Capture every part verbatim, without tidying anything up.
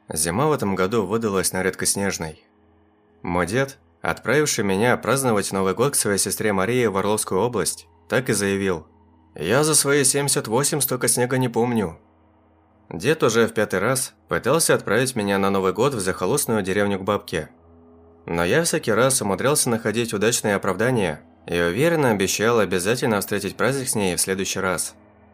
Зима в этом году выдалась на редкость снежной. Мой дед, отправивший меня праздновать Новый год к своей сестре Марии в Орловскую область, так и заявил: «Я за свои семьдесят восемь столько снега не помню». Дед уже в пятый раз пытался отправить меня на Новый год в захолустную деревню к бабке. Но я всякий раз умудрялся находить удачные оправдания и уверенно обещал обязательно встретить праздник с ней в следующий раз.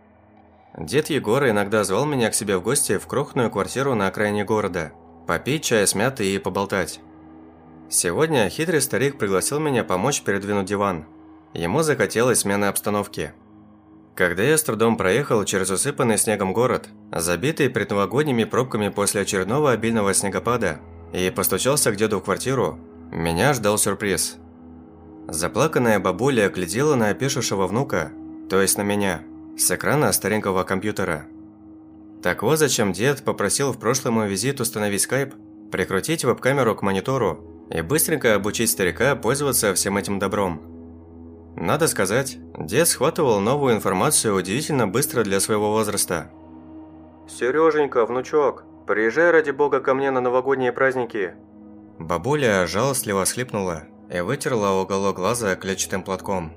Дед Егор иногда звал меня к себе в гости в крохотную квартиру на окраине города, попить чая с мятой и поболтать. Сегодня хитрый старик пригласил меня помочь передвинуть диван. Ему захотелось смены обстановки. Когда я с трудом проехал через усыпанный снегом город, забитый предновогодними пробками после очередного обильного снегопада, и постучался к деду в квартиру, меня ждал сюрприз. Заплаканная бабуля глядела на опешившего внука, то есть на меня, с экрана старенького компьютера. Так вот зачем дед попросил в прошлый мой визит установить скайп, прикрутить веб-камеру к монитору и быстренько обучить старика пользоваться всем этим добром. Надо сказать, дед схватывал новую информацию удивительно быстро для своего возраста. «Сереженька, внучок, приезжай ради бога ко мне на новогодние праздники!» Бабуля жалостливо всхлипнула и вытерла уголок глаза клетчатым платком.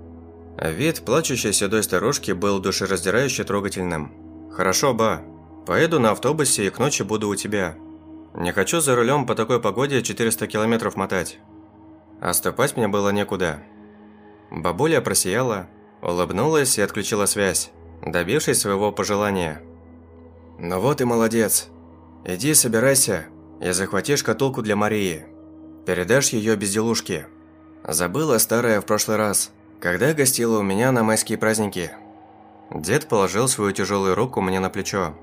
Вид плачущей седой старушки был душераздирающе трогательным. «Хорошо, ба. Поеду на автобусе и к ночи буду у тебя. Не хочу за рулем по такой погоде четыреста километров мотать». А ступать мне было некуда. Бабуля просияла, улыбнулась и отключила связь, добившись своего пожелания. «Ну вот и молодец. Иди собирайся и захвати шкатулку для Марии. Передашь ее безделушке. Забыла старая в прошлый раз, когда гостила у меня на майские праздники». Дед положил свою тяжелую руку мне на плечо.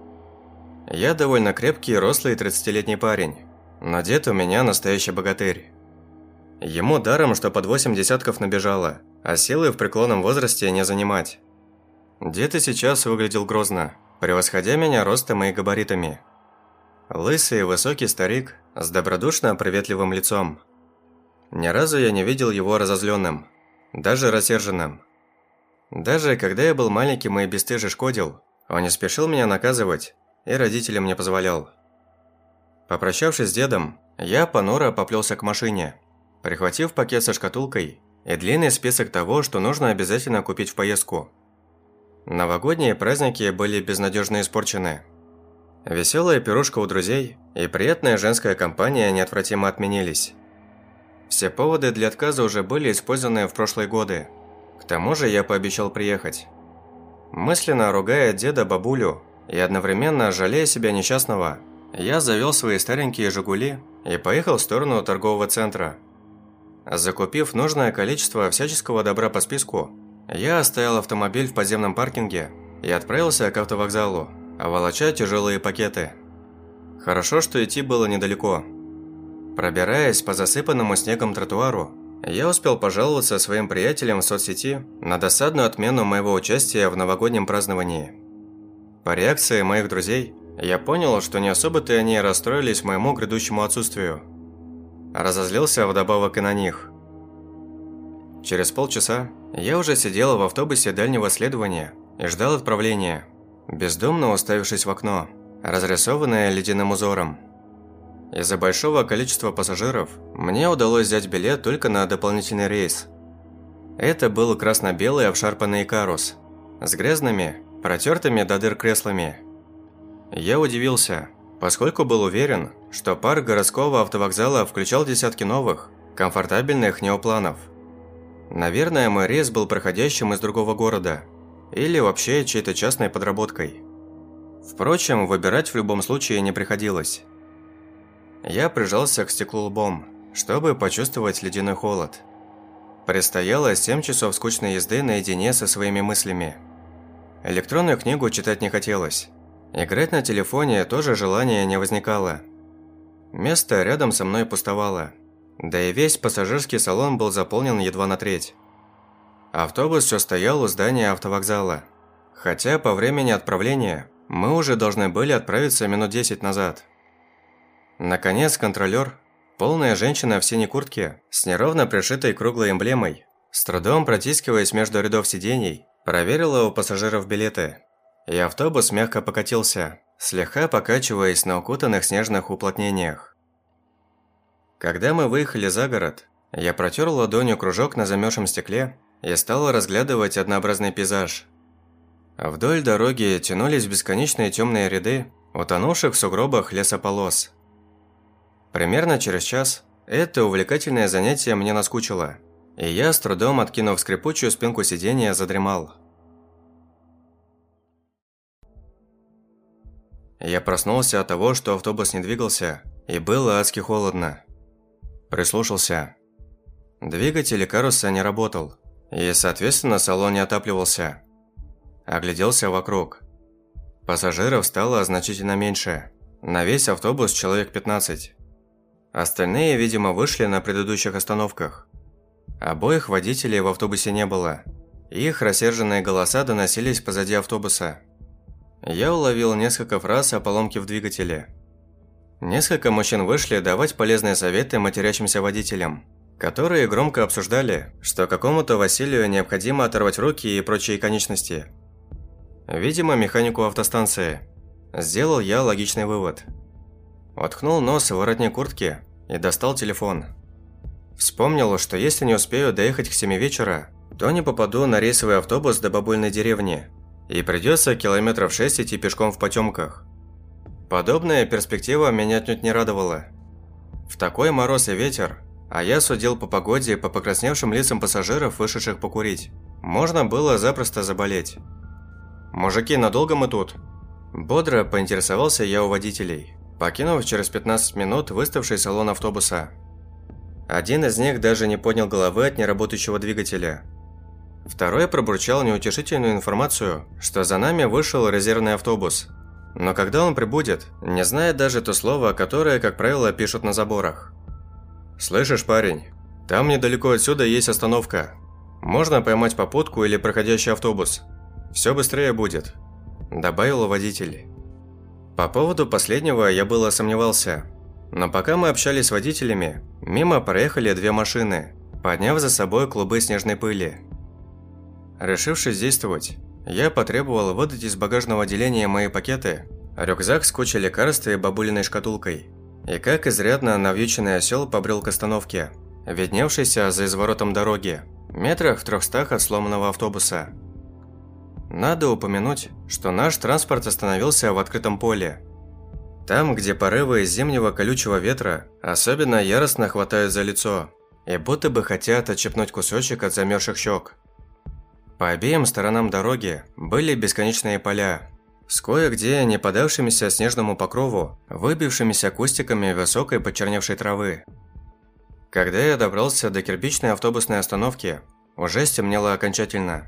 Я довольно крепкий, рослый тридцатилетний парень, но дед у меня настоящий богатырь. Ему даром, что под восемь десятков набежало, а силы в преклонном возрасте не занимать. Дед и сейчас выглядел грозно, превосходя меня ростом и габаритами. Лысый высокий старик с добродушно-приветливым лицом. Ни разу я не видел его разозленным, даже рассерженным. Даже когда я был маленьким и бесстыже шкодил, он не спешил меня наказывать и родителям не позволял. Попрощавшись с дедом, я понуро поплелся к машине, прихватив пакет со шкатулкой и длинный список того, что нужно обязательно купить в поездку. Новогодние праздники были безнадежно испорчены. Веселая пирушка у друзей и приятная женская компания неотвратимо отменились. Все поводы для отказа уже были использованы в прошлые годы. К тому же я пообещал приехать. Мысленно ругая деда, бабулю и одновременно жалея себя несчастного, я завел свои старенькие «Жигули» и поехал в сторону торгового центра. Закупив нужное количество всяческого добра по списку, я оставил автомобиль в подземном паркинге и отправился к автовокзалу, волоча тяжелые пакеты. Хорошо, что идти было недалеко. Пробираясь по засыпанному снегом тротуару, я успел пожаловаться своим приятелям в соцсети на досадную отмену моего участия в новогоднем праздновании. По реакции моих друзей, я понял, что не особо-то они расстроились моему грядущему отсутствию. Разозлился вдобавок и на них. Через полчаса я уже сидел в автобусе дальнего следования и ждал отправления, бездумно уставившись в окно, разрисованное ледяным узором. Из-за большого количества пассажиров мне удалось взять билет только на дополнительный рейс. Это был красно-белый обшарпанный Икарус с грязными, протертыми до дыр креслами. Я удивился, поскольку был уверен, что парк городского автовокзала включал десятки новых, комфортабельных неопланов. Наверное, мой рейс был проходящим из другого города или вообще чьей-то частной подработкой. Впрочем, выбирать в любом случае не приходилось. Я прижался к стеклу лбом, чтобы почувствовать ледяной холод. Предстояло семь часов скучной езды наедине со своими мыслями. Электронную книгу читать не хотелось. Играть на телефоне тоже желания не возникало. Место рядом со мной пустовало, да и весь пассажирский салон был заполнен едва на треть. Автобус все стоял у здания автовокзала, хотя по времени отправления мы уже должны были отправиться минут десять назад. Наконец контролер, полная женщина в синей куртке с неровно пришитой круглой эмблемой, с трудом протискиваясь между рядов сидений, проверила у пассажиров билеты, и автобус мягко покатился, слегка покачиваясь на укутанных снежных уплотнениях. Когда мы выехали за город, я протер ладонью кружок на замерзшем стекле и стал разглядывать однообразный пейзаж. Вдоль дороги тянулись бесконечные темные ряды утонувших в сугробах лесополос. Примерно через час это увлекательное занятие мне наскучило, и я, с трудом откинув скрипучую спинку сиденья, задремал. Я проснулся от того, что автобус не двигался, и было адски холодно. Прислушался. Двигатель каруса не работал, и, соответственно, салон не отапливался. Огляделся вокруг. Пассажиров стало значительно меньше. На весь автобус человек пятнадцать. Остальные, видимо, вышли на предыдущих остановках. Обоих водителей в автобусе не было. Их рассерженные голоса доносились позади автобуса. Я уловил несколько фраз о поломке в двигателе. Несколько мужчин вышли давать полезные советы матерящимся водителям, которые громко обсуждали, что какому-то Василию необходимо оторвать руки и прочие конечности. Видимо, механику автостанции. Сделал я логичный вывод. Воткнул нос в воротник куртки и достал телефон. Вспомнил, что если не успею доехать к семи вечера, то не попаду на рейсовый автобус до бабульной деревни, и придется километров шесть идти пешком в потемках. Подобная перспектива меня отнюдь не радовала. В такой мороз и ветер, а я судил по погоде по покрасневшим лицам пассажиров, вышедших покурить, можно было запросто заболеть. «Мужики, надолго мы тут?» Бодро поинтересовался я у водителей, покинув через пятнадцать минут выставший салон автобуса. Один из них даже не поднял головы от неработающего двигателя. Второй пробурчал неутешительную информацию, что за нами вышел резервный автобус. Но когда он прибудет, не знает даже то слово, которое, как правило, пишут на заборах. «Слышишь, парень, там недалеко отсюда есть остановка. Можно поймать попутку или проходящий автобус. Все быстрее будет», – добавил водитель. По поводу последнего я было сомневался. Но пока мы общались с водителями, мимо проехали две машины, подняв за собой клубы снежной пыли. Решившись действовать, я потребовал выдать из багажного отделения мои пакеты, рюкзак с кучей лекарств и бабулиной шкатулкой, и как изрядно навьюченный осел побрел к остановке, видневшейся за изворотом дороги, метрах в трехстах от сломанного автобуса. Надо упомянуть, что наш транспорт остановился в открытом поле. Там, где порывы зимнего колючего ветра особенно яростно хватают за лицо и будто бы хотят отщепнуть кусочек от замерзших щек. По обеим сторонам дороги были бесконечные поля, с кое-где не поддавшимися снежному покрову, выбившимися кустиками высокой почерневшей травы. Когда я добрался до кирпичной автобусной остановки, уже стемнело окончательно.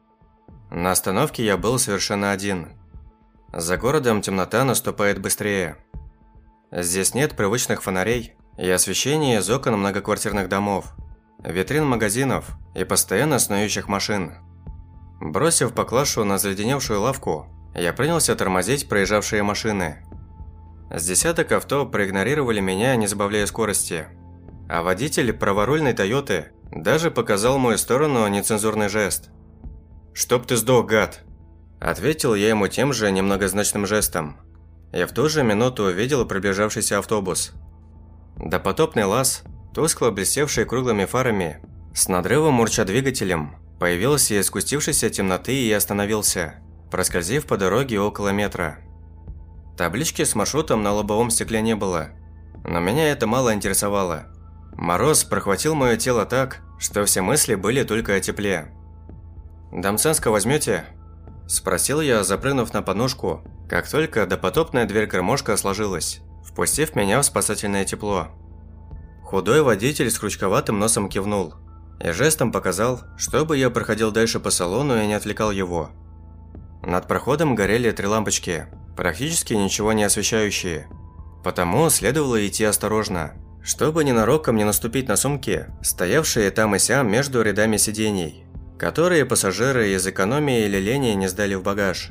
На остановке я был совершенно один. За городом темнота наступает быстрее. Здесь нет привычных фонарей и освещения из окон многоквартирных домов, витрин магазинов и постоянно снующих машин. Бросив поклажу на заледеневшую лавку, я принялся тормозить проезжавшие машины. С десяток авто проигнорировали меня, не сбавляя скорости, а водитель праворульной «Тойоты» даже показал в мою сторону нецензурный жест. «Чтоб ты сдох, гад!» Ответил я ему тем же немногозначным жестом. И в ту же минуту увидел приближавшийся автобус. Допотопный ЛАЗ, тускло блестевший круглыми фарами, с надрывом урча двигателем, появился из спустившейся темноты и остановился, проскользив по дороге около метра. Таблички с маршрутом на лобовом стекле не было, но меня это мало интересовало. Мороз прохватил мое тело так, что все мысли были только о тепле. «Дамценска возьмете?» – спросил я, запрыгнув на подножку, как только допотопная дверь-гармошка сложилась, впустив меня в спасательное тепло. Худой водитель с крючковатым носом кивнул и жестом показал, чтобы я проходил дальше по салону и не отвлекал его. Над проходом горели три лампочки, практически ничего не освещающие, потому следовало идти осторожно, чтобы ненароком не наступить на сумки, стоявшие там и сям между рядами сидений, которые пассажиры из экономии или лени не сдали в багаж.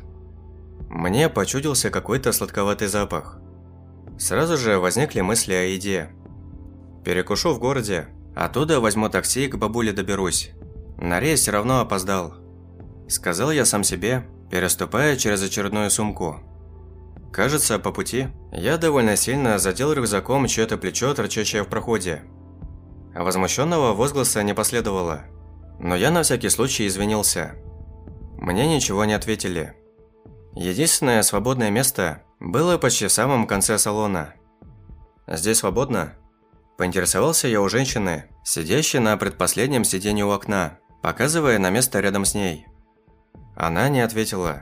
Мне почудился какой-то сладковатый запах. Сразу же возникли мысли о еде. Перекушу в городе, оттуда возьму такси и к бабуле доберусь. На рейс все равно опоздал, сказал я сам себе, переступая через очередную сумку. Кажется, по пути я довольно сильно задел рюкзаком чье-то плечо, торчащее в проходе. Возмущенного возгласа не последовало, но я на всякий случай извинился. Мне ничего не ответили. Единственное свободное место было почти в самом конце салона. «Здесь свободно?» Поинтересовался я у женщины, сидящей на предпоследнем сиденье у окна, показывая на место рядом с ней. Она не ответила.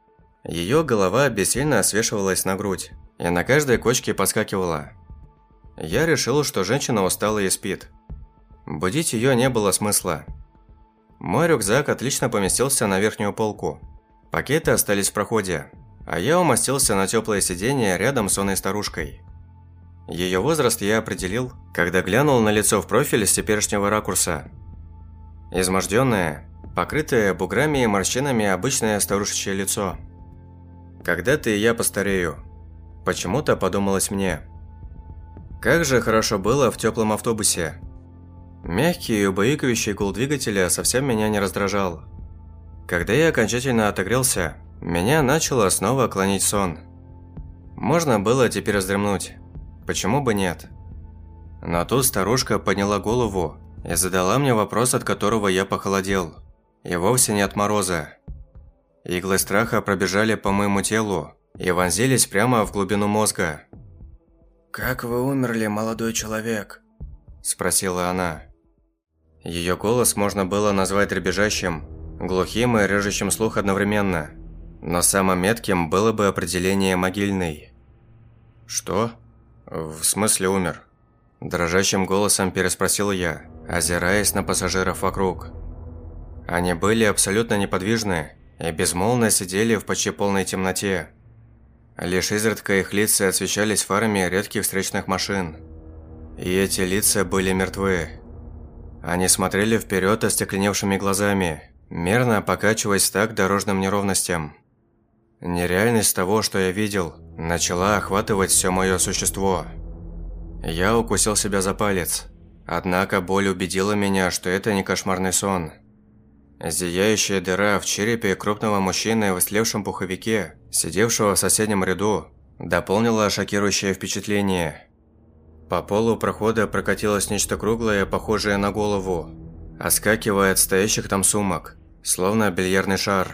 Ее голова бессильно свешивалась на грудь и на каждой кочке подскакивала. Я решил, что женщина устала и спит. Будить ее не было смысла. Мой рюкзак отлично поместился на верхнюю полку. Пакеты остались в проходе, а я умостился на теплое сиденье рядом с сонной старушкой. Ее возраст я определил, когда глянул на лицо в профиль с теперешнего ракурса. Изможденное, покрытое буграми и морщинами обычное старушечье лицо. Когда-то и я постарею. Почему-то подумалось мне. Как же хорошо было в теплом автобусе. Мягкий и убаюкивающий гул двигателя совсем меня не раздражал. Когда я окончательно отогрелся, меня начало снова клонить сон. Можно было теперь вздремнуть. Почему бы нет? Но тут старушка подняла голову и задала мне вопрос, от которого я похолодел. И вовсе не от мороза. Иглы страха пробежали по моему телу и вонзились прямо в глубину мозга. «Как вы умерли, молодой человек?» – спросила она. Ее голос можно было назвать дребезжащим, глухим и режущим слух одновременно, но самым метким было бы определение «могильный». «Что? В смысле умер?» – дрожащим голосом переспросил я, озираясь на пассажиров вокруг. Они были абсолютно неподвижны и безмолвно сидели в почти полной темноте. Лишь изредка их лица освещались фарами редких встречных машин. И эти лица были мертвы. Они смотрели вперед остекленевшими глазами, мерно покачиваясь в такт дорожным неровностям. Нереальность того, что я видел, начала охватывать все мое существо. Я укусил себя за палец, однако боль убедила меня, что это не кошмарный сон. Зияющая дыра в черепе крупного мужчины в истлевшем пуховике, сидевшего в соседнем ряду, дополнила шокирующее впечатление. По полу прохода прокатилось нечто круглое, похожее на голову, оскакивая от стоящих там сумок, словно бильярдный шар.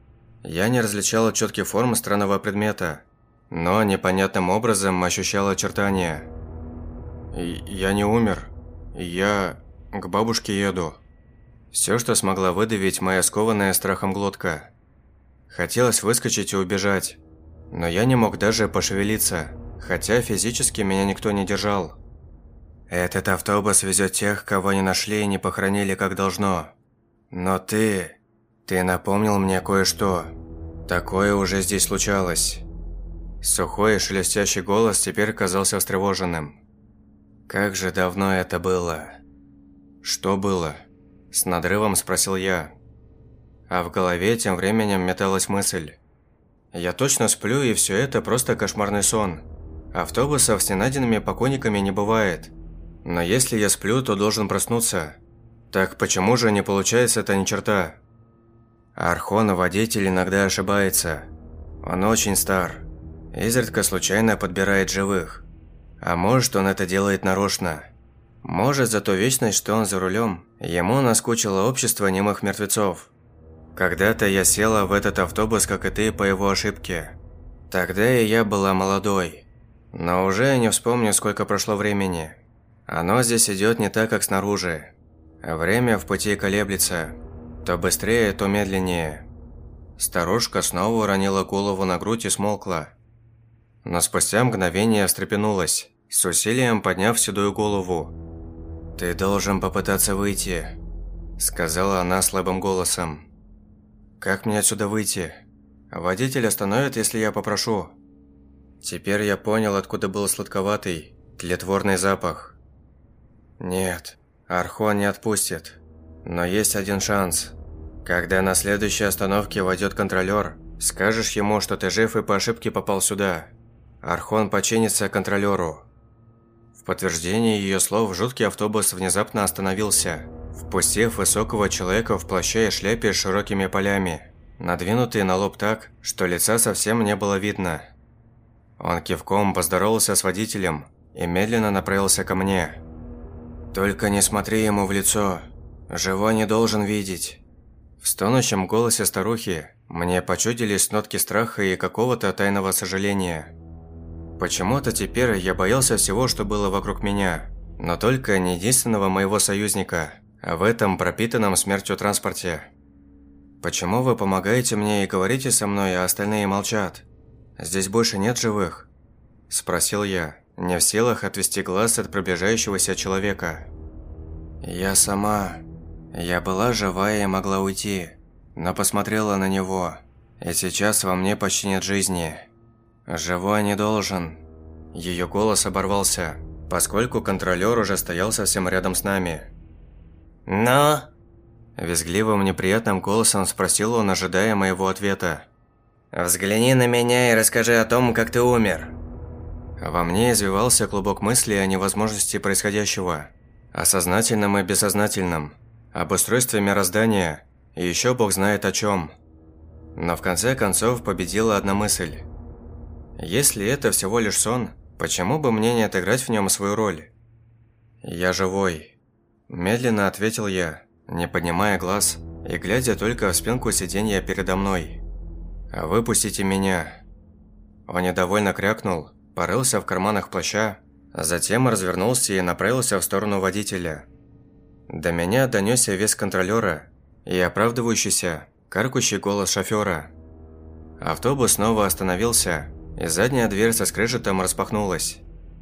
Я не различал четких форм странного предмета, но непонятным образом ощущал очертания. «Я не умер. Я к бабушке еду». Все, что смогла выдавить моя скованная страхом глотка. Хотелось выскочить и убежать, но я не мог даже пошевелиться, хотя физически меня никто не держал. «Этот автобус везет тех, кого не нашли и не похоронили как должно. Но ты... ты напомнил мне кое-что. Такое уже здесь случалось». Сухой и шелестящий голос теперь казался встревоженным. «Как же давно это было?» «Что было?» – с надрывом спросил я. А в голове тем временем металась мысль. Я точно сплю, и все это просто кошмарный сон. Автобусов с ненайденными покойниками не бывает. Но если я сплю, то должен проснуться. Так почему же не получается это ни черта? Архон, водитель, иногда ошибается. Он очень стар. Изредка случайно подбирает живых. А может, он это делает нарочно. Может, за ту вечность, что он за рулем, ему наскучило общество немых мертвецов. Когда-то я села в этот автобус, как и ты, по его ошибке. Тогда и я была молодой. Но уже я не вспомню, сколько прошло времени. Оно здесь идет не так, как снаружи. Время в пути колеблется. То быстрее, то медленнее. Старушка снова уронила голову на грудь и смолкла. Но спустя мгновение встрепенулась, с усилием подняв седую голову. «Ты должен попытаться выйти», – сказала она слабым голосом. «Как мне отсюда выйти? Водитель остановит, если я попрошу». Теперь я понял, откуда был сладковатый, тлетворный запах. Нет, Архон не отпустит. Но есть один шанс. Когда на следующей остановке войдет контролер, скажешь ему, что ты жив и по ошибке попал сюда. Архон подчинится контролеру. В подтверждение ее слов жуткий автобус внезапно остановился, впустив высокого человека в плаще и шляпе с широкими полями, надвинутые на лоб так, что лица совсем не было видно. Он кивком поздоровался с водителем и медленно направился ко мне. «Только не смотри ему в лицо. Живой не должен видеть». В стонущем голосе старухи мне почудились нотки страха и какого-то тайного сожаления. Почему-то теперь я боялся всего, что было вокруг меня, но только не единственного моего союзника, а в этом пропитанном смертью транспорте. «Почему вы помогаете мне и говорите со мной, а остальные молчат? Здесь больше нет живых?» – спросил я, не в силах отвести глаз от приближающегося человека. «Я сама. Я была живая и могла уйти, но посмотрела на него, и сейчас во мне почти нет жизни. Живой не должен». Ее голос оборвался, поскольку контролер уже стоял совсем рядом с нами. «Но?» Визгливым неприятным голосом спросил он, ожидая моего ответа. «Взгляни на меня и расскажи о том, как ты умер». Во мне извивался клубок мыслей о невозможности происходящего, о сознательном и бессознательном, об устройстве мироздания и еще бог знает о чем. Но в конце концов победила одна мысль. Если это всего лишь сон, почему бы мне не отыграть в нем свою роль? «Я живой», – медленно ответил я, не поднимая глаз и глядя только в спинку сиденья передо мной. «Выпустите меня». Он недовольно крякнул, порылся в карманах плаща, а затем развернулся и направился в сторону водителя. До меня донесся визг контролера и оправдывающийся, каркающий голос шофера. Автобус снова остановился, и задняя дверь со скрежетом распахнулась.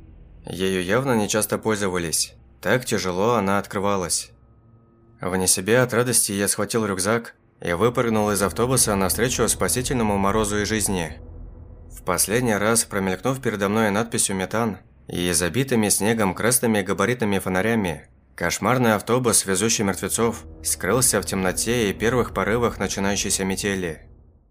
Ею явно не часто пользовались, так тяжело она открывалась. Вне себя от радости я схватил рюкзак и выпрыгнул из автобуса навстречу спасительному морозу и жизни. В последний раз, промелькнув передо мной надписью «Метан» и забитыми снегом красными габаритными фонарями, кошмарный автобус, везущий мертвецов, скрылся в темноте и первых порывах начинающейся метели.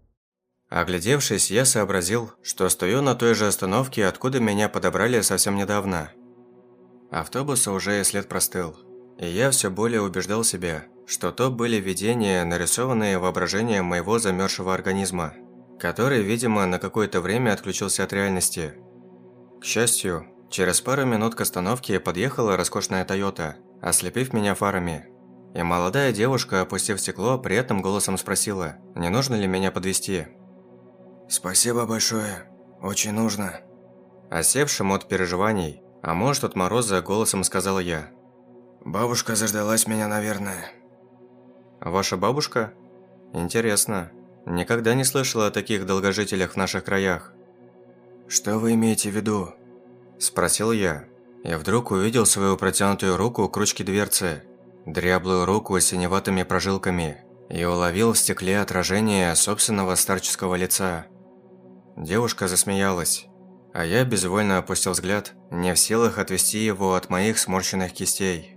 Оглядевшись, я сообразил, что стою на той же остановке, откуда меня подобрали совсем недавно. Автобуса уже и след простыл, и я все более убеждал себя, что то были видения, нарисованные воображением моего замерзшего организма, который, видимо, на какое-то время отключился от реальности. К счастью, через пару минут к остановке подъехала роскошная Тойота, ослепив меня фарами. И молодая девушка, опустив стекло, приятным голосом спросила, не нужно ли меня подвезти. «Спасибо большое, очень нужно». Осевшим от переживаний, а может от мороза, голосом сказала я. «Бабушка заждалась меня, наверное». «Ваша бабушка? Интересно. Никогда не слышала о таких долгожителях в наших краях». «Что вы имеете в виду?» – спросил я, и вдруг увидел свою протянутую руку к ручке дверцы, дряблую руку с синеватыми прожилками, и уловил в стекле отражение собственного старческого лица. Девушка засмеялась, а я безвольно опустил взгляд, не в силах отвести его от моих сморщенных кистей.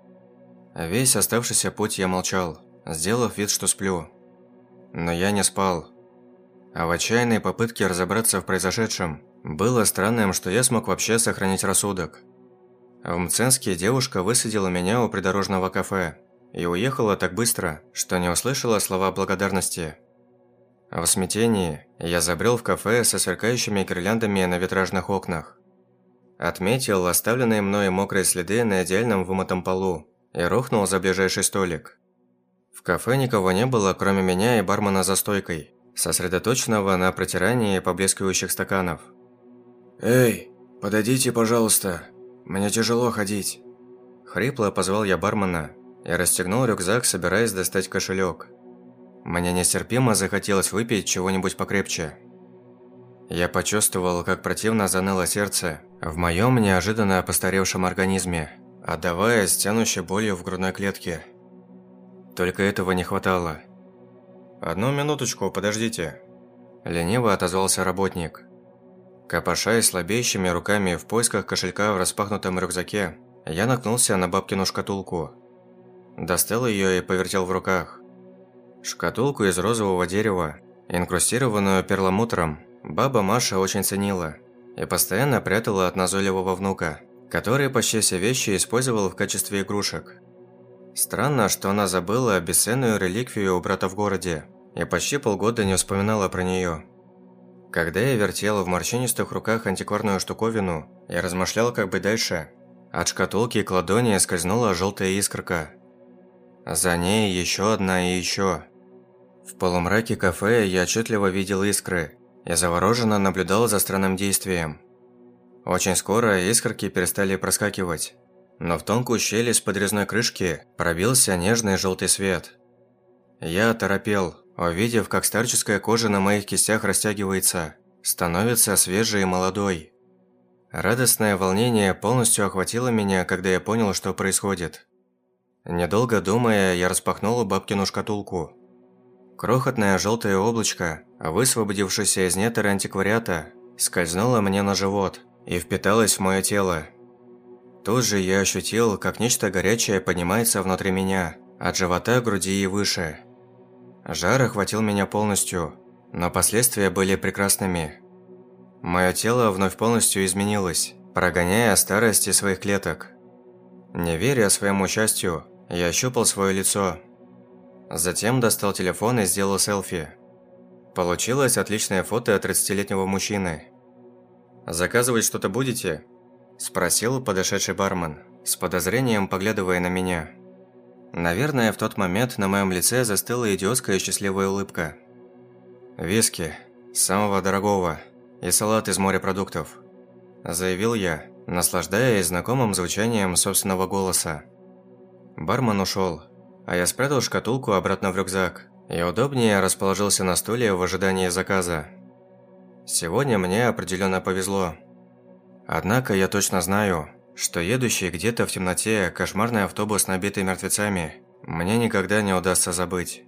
Весь оставшийся путь я молчал, сделав вид, что сплю. Но я не спал. А в отчаянной попытке разобраться в произошедшем, было странным, что я смог вообще сохранить рассудок. В Мценске девушка высадила меня у придорожного кафе и уехала так быстро, что не услышала слова благодарности. В смятении я забрел в кафе со сверкающими гирляндами на витражных окнах. Отметил оставленные мной мокрые следы на идеальном вымытом полу и рухнул за ближайший столик. В кафе никого не было, кроме меня и бармена за стойкой, сосредоточенного на протирании поблескивающих стаканов. «Эй, подойдите, пожалуйста, мне тяжело ходить». Хрипло позвал я бармена и расстегнул рюкзак, собираясь достать кошелек. Мне нестерпимо захотелось выпить чего-нибудь покрепче. Я почувствовал, как противно заныло сердце в моем неожиданно постаревшем организме, отдаваясь тянущей болью в грудной клетке. Только этого не хватало. «Одну минуточку, подождите», – лениво отозвался работник. Копошаясь слабеющими руками в поисках кошелька в распахнутом рюкзаке, я наткнулся на бабкину шкатулку. Достал ее и повертел в руках. Шкатулку из розового дерева, инкрустированную перламутром, баба Маша очень ценила и постоянно прятала от назойливого внука, который почти все вещи использовал в качестве игрушек. Странно, что она забыла бесценную реликвию у брата в городе и почти полгода не вспоминала про нее. Когда я вертел в морщинистых руках антикварную штуковину, я размышлял, как быть дальше. От шкатулки к ладони скользнула желтая искорка. За ней еще одна и еще. В полумраке кафе я отчетливо видел искры и завороженно наблюдал за странным действием. Очень скоро искорки перестали проскакивать, но в тонкую щель из подрезной крышки пробился нежный желтый свет. Я оторопел, увидев, как старческая кожа на моих кистях растягивается, становится свежей и молодой. Радостное волнение полностью охватило меня, когда я понял, что происходит. Недолго думая, я распахнул бабкину шкатулку. Крохотное желтое облачко, высвободившееся из недр антиквариата, скользнуло мне на живот и впиталось в мое тело. Тут же я ощутил, как нечто горячее поднимается внутри меня, от живота, груди и выше. Жар охватил меня полностью, но последствия были прекрасными. Мое тело вновь полностью изменилось, прогоняя старость из своих клеток. Не веря своему счастью, я ощупал свое лицо. Затем достал телефон и сделал селфи. Получилось отличное фото тридцатилетнего мужчины. «Заказывать что-то будете?» – спросил подошедший бармен, с подозрением поглядывая на меня. Наверное, в тот момент на моем лице застыла идиотская счастливая улыбка. «Виски, самого дорогого, и салат из морепродуктов», – заявил я, наслаждаясь знакомым звучанием собственного голоса. Бармен ушел, а я спрятал шкатулку обратно в рюкзак и удобнее расположился на стуле в ожидании заказа. Сегодня мне определенно повезло. Однако я точно знаю, что едущий где-то в темноте кошмарный автобус, набитый мертвецами, мне никогда не удастся забыть.